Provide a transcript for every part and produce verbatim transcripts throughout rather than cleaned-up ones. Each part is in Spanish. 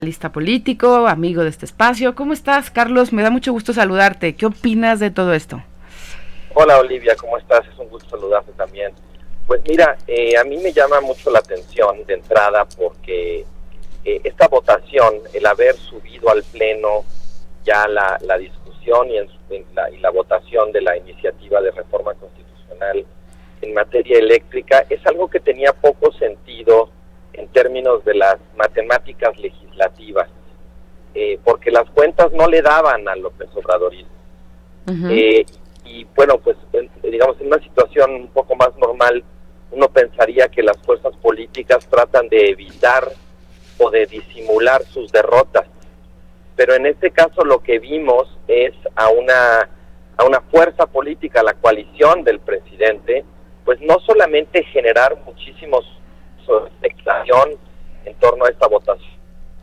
Analista político, amigo de este espacio. ¿Cómo estás, Carlos? Me da mucho gusto saludarte. ¿Qué opinas de todo esto? Hola, Olivia, ¿cómo estás? Es un gusto saludarte también. Pues mira, eh, a mí me llama mucho la atención de entrada porque eh, esta votación, el haber subido al Pleno ya la, la discusión y, en, en la, y la votación de la iniciativa de reforma constitucional en materia eléctrica, es algo que tenía poco sentido en términos de las matemáticas legislativas, eh, porque las cuentas no le daban a López Obradorismo. Uh-huh. Eh, y bueno, pues en, digamos, en una situación un poco más normal, uno pensaría que las fuerzas políticas tratan de evitar o de disimular sus derrotas, pero en este caso lo que vimos es a una, a una fuerza política, la coalición del presidente, pues no solamente generar muchísimos expectación en torno a esta votación.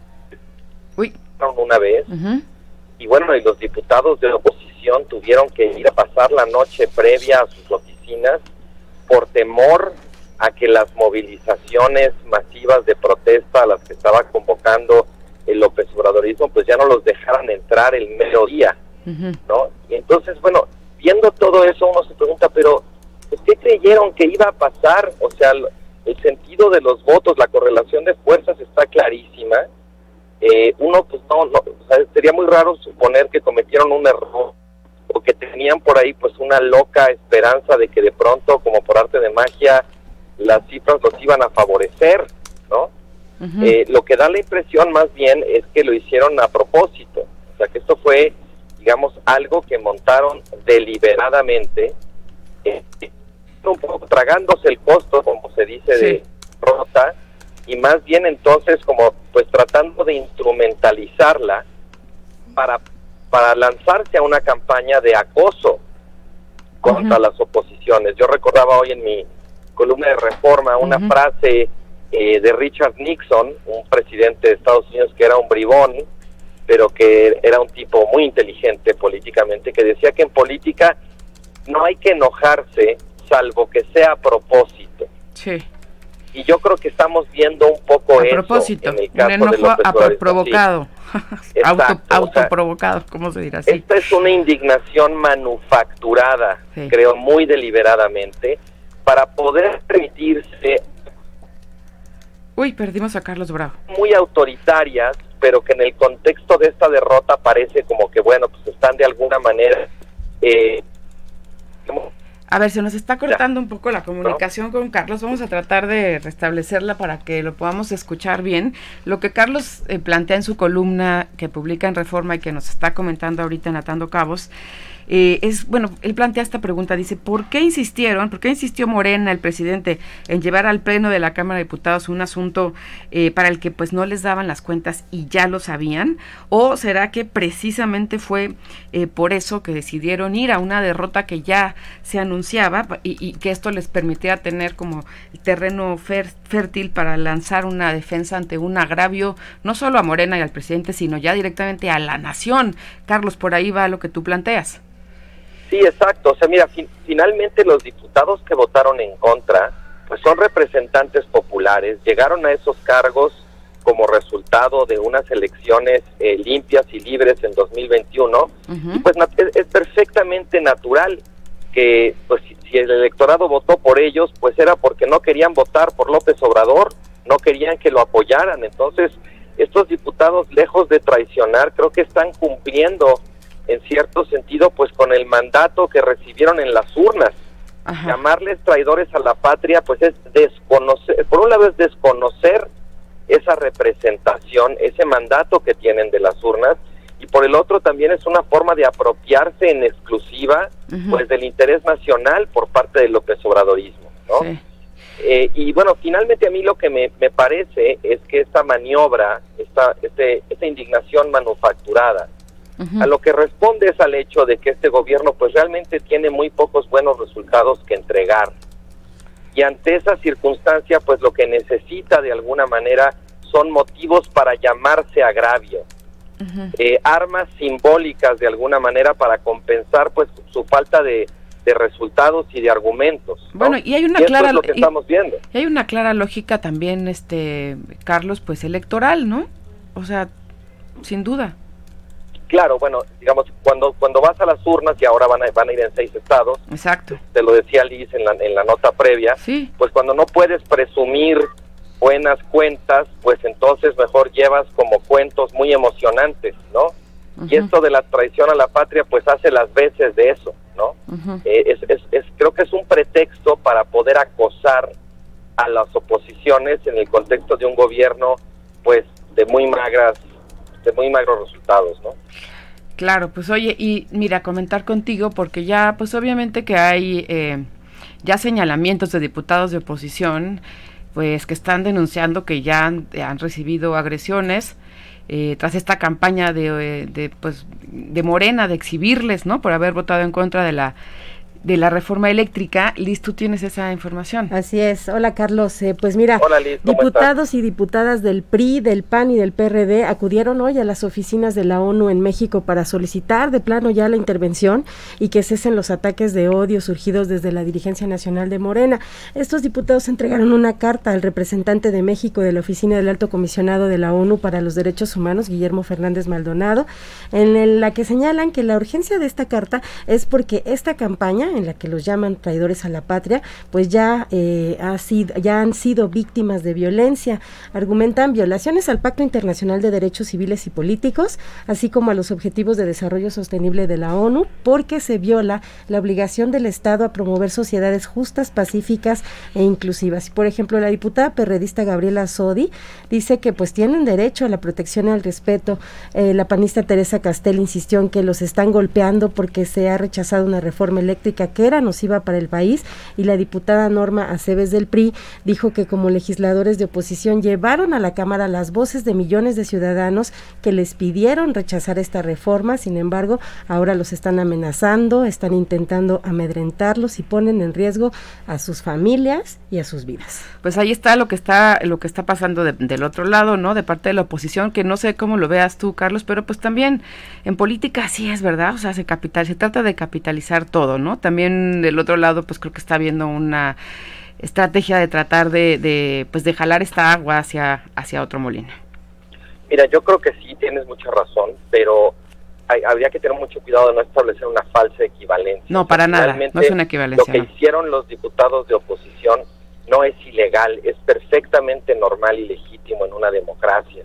Uy. Una vez. Uh-huh. Y bueno, y los diputados de oposición tuvieron que ir a pasar la noche previa a sus oficinas por temor a que las movilizaciones masivas de protesta a las que estaba convocando el López Obradorismo, pues ya no los dejaran entrar el mediodía, uh-huh. ¿no? Y entonces, bueno, viendo todo eso uno se pregunta, pero pues, ¿qué creyeron que iba a pasar? O sea, el sentido de los votos, la correlación de fuerzas está clarísima. Eh, uno, pues no, no, o sea, sería muy raro suponer que cometieron un error o que tenían por ahí pues una loca esperanza de que de pronto, como por arte de magia, las cifras los iban a favorecer, ¿no? Uh-huh. Eh, lo que da la impresión más bien es que lo hicieron a propósito, o sea que esto fue, digamos, algo que montaron deliberadamente, eh, un poco tragándose el costo, como se dice, sí. de rota, y más bien entonces como pues tratando de instrumentalizarla para, para lanzarse a una campaña de acoso contra uh-huh. las oposiciones. Yo recordaba hoy en mi columna de Reforma una uh-huh. frase eh, de Richard Nixon, un presidente de Estados Unidos que era un bribón, pero que era un tipo muy inteligente políticamente, que decía que en política no hay que enojarse salvo que sea a propósito. Sí. Y yo creo que estamos viendo un poco a eso propósito, en el caso un enojo de López a Obrador. provocado, sí. Auto, Exacto, autoprovocado, o sea, ¿cómo se dirá así? Esta es una indignación manufacturada, sí. creo, muy deliberadamente, para poder permitirse... Uy, perdimos a Carlos Bravo. Muy autoritarias, pero que en el contexto de esta derrota parece como que, bueno, pues están de alguna manera... Eh, como, A ver, se nos está cortando un poco la comunicación ¿no? con Carlos. Vamos a tratar de restablecerla para que lo podamos escuchar bien. Lo que Carlos eh, plantea en su columna que publica en Reforma y que nos está comentando ahorita en Atando Cabos, eh, es, bueno, él plantea esta pregunta, dice, ¿por qué insistieron, por qué insistió Morena, el presidente, en llevar al Pleno de la Cámara de Diputados un asunto eh, para el que pues no les daban las cuentas y ya lo sabían? ¿O será que precisamente fue eh, por eso que decidieron ir a una derrota que ya se anunciaba y, y que esto les permitiera tener como terreno fer, fértil para lanzar una defensa ante un agravio, no solo a Morena y al presidente, sino ya directamente a la nación? Carlos, por ahí va lo que tú planteas. Sí, exacto. O sea, mira, fin, finalmente los diputados que votaron en contra, pues son representantes populares, llegaron a esos cargos como resultado de unas elecciones eh, limpias y libres en dos mil veintiuno, uh-huh. y pues es, es perfectamente natural que pues si, si el electorado votó por ellos, pues era porque no querían votar por López Obrador, no querían que lo apoyaran. Entonces, estos diputados, lejos de traicionar, creo que están cumpliendo en cierto sentido, pues con el mandato que recibieron en las urnas. Ajá. Llamarles traidores a la patria, pues es desconocer, por un lado es desconocer esa representación, ese mandato que tienen de las urnas, y por el otro también es una forma de apropiarse en exclusiva, uh-huh. pues del interés nacional por parte del López Obradorismo, ¿no? Sí. Eh, y bueno, finalmente a mí lo que me, me parece es que esta maniobra, esta, este, esta indignación manufacturada, Uh-huh. a lo que responde es al hecho de que este gobierno pues realmente tiene muy pocos buenos resultados que entregar, y ante esa circunstancia pues lo que necesita de alguna manera son motivos para llamarse agravio, uh-huh. eh, armas simbólicas de alguna manera para compensar pues su falta de, de resultados y de argumentos, ¿no? Bueno, y hay una y clara es lo que estamos viendo. Y hay una clara lógica también, este Carlos, pues electoral, ¿no? o sea, sin duda. Claro, bueno, digamos, cuando cuando vas a las urnas, y ahora van a, van a ir en seis estados, exacto, te lo decía Liz en la, en la nota previa, sí. Pues cuando no puedes presumir buenas cuentas, pues entonces mejor llevas como cuentos muy emocionantes, ¿no? Uh-huh. Y esto de la traición a la patria, pues hace las veces de eso, ¿no? Uh-huh. Eh, es, es, es, creo que es un pretexto para poder acosar a las oposiciones en el contexto de un gobierno, pues, de muy magras de muy magros resultados, ¿no? Claro, pues oye, y mira, comentar contigo, porque ya, pues obviamente que hay eh, ya señalamientos de diputados de oposición, pues que están denunciando que ya han, han recibido agresiones, eh, tras esta campaña de, de, pues, de Morena, de exhibirles, ¿no?, por haber votado en contra de la de la reforma eléctrica. Liz, tú tienes esa información. Así es. Hola, Carlos. Eh, pues mira, Hola, Liz, diputados y diputadas del P R I, del P A N y del P R D acudieron hoy a las oficinas de la ONU en México para solicitar de plano ya la intervención y que cesen los ataques de odio surgidos desde la dirigencia nacional de Morena. Estos diputados entregaron una carta al representante de México de la Oficina del Alto Comisionado de la ONU para los Derechos Humanos, Guillermo Fernández Maldonado, en la que señalan que la urgencia de esta carta es porque esta campaña, en la que los llaman traidores a la patria, pues ya eh, ha sido, ya han sido víctimas de violencia. Argumentan violaciones al Pacto Internacional de Derechos Civiles y Políticos, así como a los Objetivos de Desarrollo Sostenible de la ONU, porque se viola la obligación del Estado a promover sociedades justas, pacíficas e inclusivas. Por ejemplo, la diputada perredista Gabriela Sodi dice que pues tienen derecho a la protección y al respeto. Eh, la panista Teresa Castel insistió en que los están golpeando porque se ha rechazado una reforma eléctrica que era nociva para el país, y la diputada Norma Aceves del P R I dijo que como legisladores de oposición llevaron a la Cámara las voces de millones de ciudadanos que les pidieron rechazar esta reforma. Sin embargo, ahora los están amenazando, están intentando amedrentarlos y ponen en riesgo a sus familias y a sus vidas. Pues ahí está lo que está lo que está pasando de, del otro lado, ¿no?, de parte de la oposición, que no sé cómo lo veas tú, Carlos, pero pues también en política así es, ¿verdad? O sea, se capital, se trata de capitalizar todo, ¿no? También del otro lado, pues creo que está habiendo una estrategia de tratar de, de pues de jalar esta agua hacia hacia otro molino. Mira, yo creo que sí, tienes mucha razón, pero hay, habría que tener mucho cuidado de no establecer una falsa equivalencia. No, para o sea, nada, no es una equivalencia. Lo que no. hicieron los diputados de oposición no es ilegal, es perfectamente normal y legítimo en una democracia.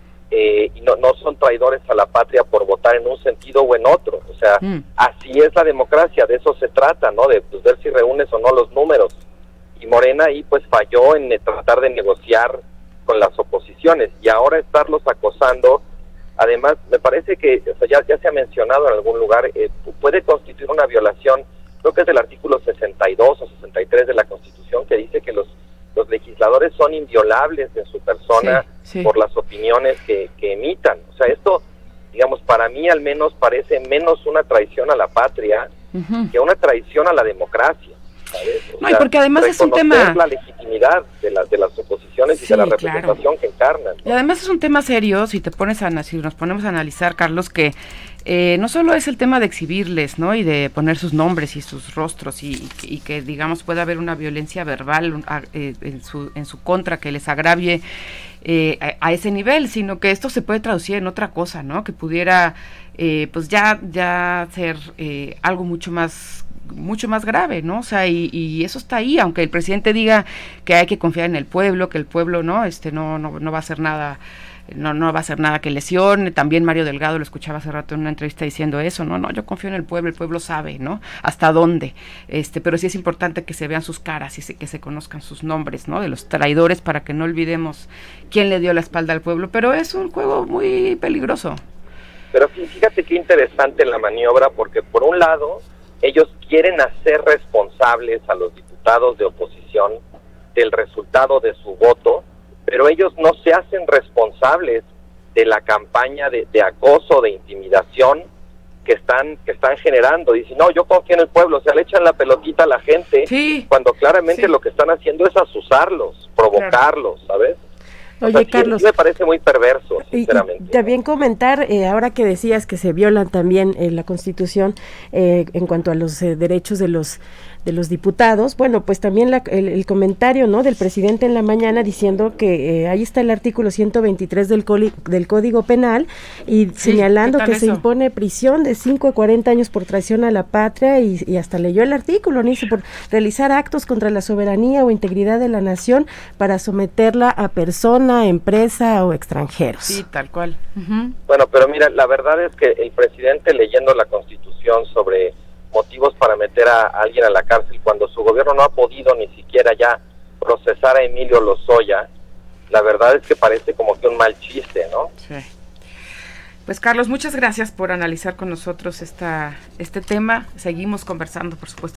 Eh, y no, no son traidores a la patria por votar en un sentido o en otro, o sea, mm. así es la democracia, de eso se trata, ¿no?, de pues, ver si reúnes o no los números, y Morena ahí pues falló en tratar de negociar con las oposiciones, y ahora estarlos acosando, además, me parece que, o sea, ya, ya se ha mencionado en algún lugar, eh, puede constituir una violación, creo que es del artículo sesenta y dos o sesenta y tres de la Constitución, que dice que los los legisladores son inviolables en su persona sí, sí. por las opiniones que, que emitan. O sea, esto, digamos, para mí al menos parece menos una traición a la patria uh-huh. que una traición a la democracia, ¿sabes? O no, sea, y porque además es un tema... la legitimidad de, la, de las oposiciones sí, y de la representación claro. que encarnan, ¿no? Y además es un tema serio, si te pones a si nos ponemos a analizar, Carlos, que Eh, no solo es el tema de exhibirles, ¿no?, y de poner sus nombres y sus rostros y, y, y que, digamos, pueda haber una violencia verbal a, eh, en su en su contra que les agravie eh, a, a ese nivel, sino que esto se puede traducir en otra cosa, ¿no?, que pudiera, eh, pues ya ya ser eh, algo mucho más mucho más grave, ¿no? O sea, y, y eso está ahí, aunque el presidente diga que hay que confiar en el pueblo, que el pueblo no, este, no, no, no va a hacer nada. No, no va a hacer nada que lesione. También Mario Delgado lo escuchaba hace rato en una entrevista diciendo eso, no, no, yo confío en el pueblo, el pueblo sabe, ¿no?, hasta dónde, este, pero sí es importante que se vean sus caras y se, que se conozcan sus nombres, ¿no?, de los traidores, para que no olvidemos quién le dio la espalda al pueblo, pero es un juego muy peligroso. Pero fíjate qué interesante la maniobra, porque por un lado, ellos quieren hacer responsables a los diputados de oposición del resultado de su voto, pero ellos no se hacen responsables de la campaña de, de acoso, de intimidación que están que están generando. Dicen, no, yo confío en el pueblo, o sea, le echan la pelotita a la gente, sí, cuando claramente sí. lo que están haciendo es asusarlos, provocarlos, claro. ¿sabes? Oye, o sea, Carlos, sí me parece muy perverso, sinceramente. Y, y también comentar, eh, ahora que decías que se violan también eh, la Constitución eh, en cuanto a los eh, derechos de los de los diputados, bueno, pues también la, el, el comentario, ¿no?, del presidente en la mañana diciendo que eh, ahí está el artículo ciento veintitrés del, coli, del Código Penal y sí, señalando que eso? se impone prisión de cinco a cuarenta años por traición a la patria y, y hasta leyó el artículo, ¿no?, dice, por realizar actos contra la soberanía o integridad de la nación para someterla a persona, empresa o extranjeros. Sí, tal cual. Uh-huh. Bueno, pero mira, la verdad es que el presidente leyendo la Constitución sobre motivos para meter a alguien a la cárcel cuando su gobierno no ha podido ni siquiera ya procesar a Emilio Lozoya, la verdad es que parece como que un mal chiste, ¿no? Sí. Pues Carlos, muchas gracias por analizar con nosotros esta, este tema. Seguimos conversando, por supuesto.